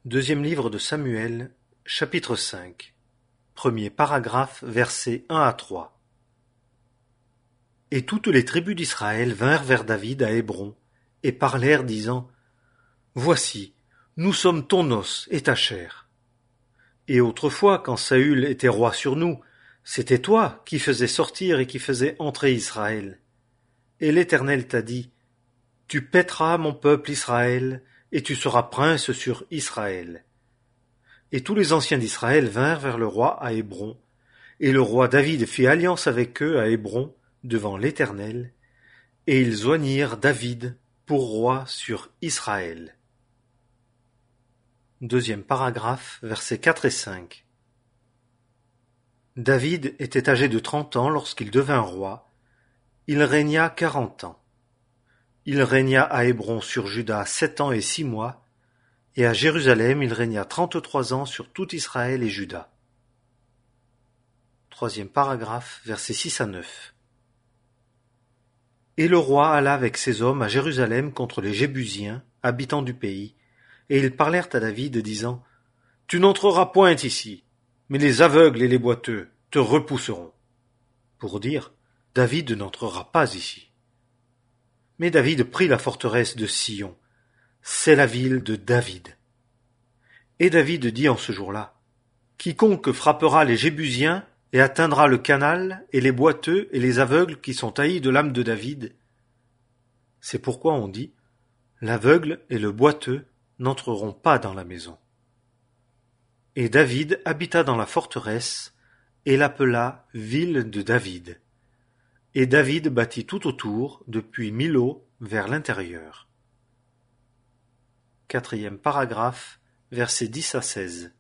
Deuxième livre de Samuel, chapitre 5. Premier paragraphe, versets 1 à 3. Et toutes les tribus d'Israël vinrent vers David à Hébron, et parlèrent, disant: Voici, nous sommes ton os et ta chair. Et autrefois, quand Saül était roi sur nous, c'était toi qui faisais sortir et qui faisais entrer Israël. Et l'Éternel t'a dit: Tu paîtras mon peuple Israël, et tu seras prince sur Israël. Et tous les anciens d'Israël vinrent vers le roi à Hébron, et le roi David fit alliance avec eux à Hébron devant l'Éternel, et ils oignirent David pour roi sur Israël. Deuxième paragraphe, versets 4 et 5. David était âgé de 30 ans lorsqu'il devint roi. Il régna 40 ans. Il régna à Hébron sur Juda 7 ans et 6 mois, et à Jérusalem il régna 33 ans sur tout Israël et Juda. Troisième paragraphe, versets 6 à 9. Et le roi alla avec ses hommes à Jérusalem contre les Jébusiens, habitants du pays, et ils parlèrent à David, disant: Tu n'entreras point ici, mais les aveugles et les boiteux te repousseront. Pour dire: David n'entrera pas ici. Mais David prit la forteresse de Sion, c'est la ville de David. Et David dit en ce jour-là: Quiconque frappera les Jébusiens et atteindra le canal, et les boiteux et les aveugles qui sont haïs de l'âme de David. C'est pourquoi on dit: L'aveugle et le boiteux n'entreront pas dans la maison. Et David habita dans la forteresse, et l'appela ville de David. Et David bâtit tout autour, depuis Milo vers l'intérieur. Quatrième paragraphe, versets 10 à 16.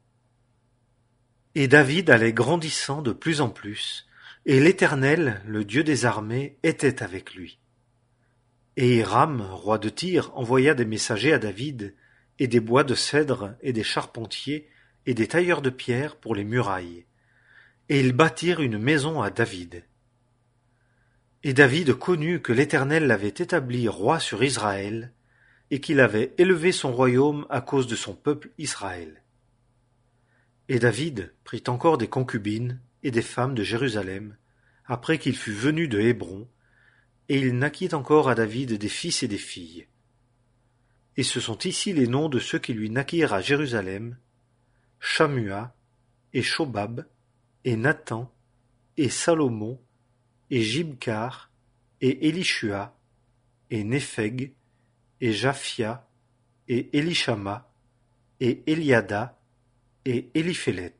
Et David allait grandissant de plus en plus, et l'Éternel, le Dieu des armées, était avec lui. Et Hiram, roi de Tyr, envoya des messagers à David, et des bois de cèdre, et des charpentiers, et des tailleurs de pierre pour les murailles. Et ils bâtirent une maison à David. Et David connut que l'Éternel l'avait établi roi sur Israël, et qu'il avait élevé son royaume à cause de son peuple Israël. Et David prit encore des concubines et des femmes de Jérusalem, après qu'il fut venu de Hébron, et il naquit encore à David des fils et des filles. Et ce sont ici les noms de ceux qui lui naquirent à Jérusalem: Shammua, et Shobab, et Nathan, et Salomon, et Jibkar, et Élishua, et Népheg, et Japhia, et Élishama, et Eliada, et Éliphélet.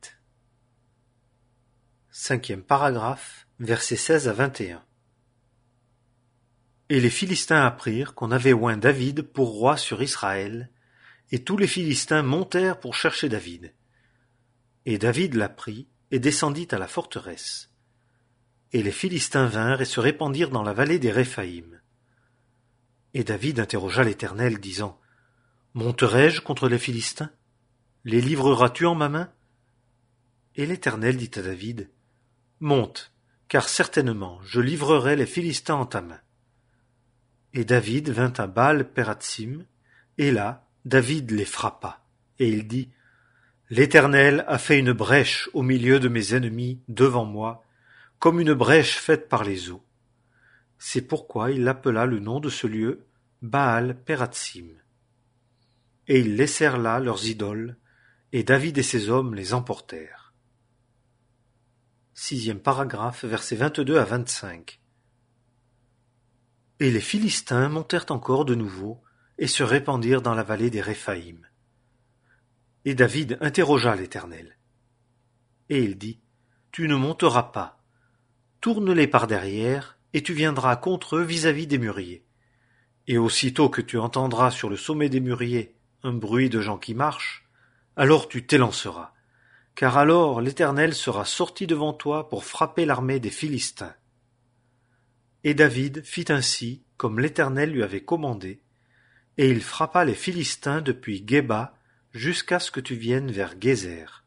Cinquième paragraphe, versets 16 à 21. Et les Philistins apprirent qu'on avait oint David pour roi sur Israël, et tous les Philistins montèrent pour chercher David. Et David l'apprit, et descendit à la forteresse. Et les Philistins vinrent et se répandirent dans la vallée des Réphaïm. Et David interrogea l'Éternel, disant: Monterai-je contre les Philistins? Les livreras-tu en ma main? Et l'Éternel dit à David: Monte, car certainement je livrerai les Philistins en ta main. Et David vint à Baal-Pératsim, et là David les frappa, et il dit: L'Éternel a fait une brèche au milieu de mes ennemis devant moi, comme une brèche faite par les eaux. C'est pourquoi il appela le nom de ce lieu Baal-Pératsim. Et ils laissèrent là leurs idoles, et David et ses hommes les emportèrent. Sixième paragraphe, versets 22 à 25. Et les Philistins montèrent encore de nouveau, et se répandirent dans la vallée des Réphaïm. Et David interrogea l'Éternel. Et il dit: Tu ne monteras pas. Tourne-les par derrière, et tu viendras contre eux vis-à-vis des mûriers. Et aussitôt que tu entendras sur le sommet des mûriers un bruit de gens qui marchent, alors tu t'élanceras, car alors l'Éternel sera sorti devant toi pour frapper l'armée des Philistins. Et David fit ainsi comme l'Éternel lui avait commandé, et il frappa les Philistins depuis Géba jusqu'à ce que tu viennes vers Gézer.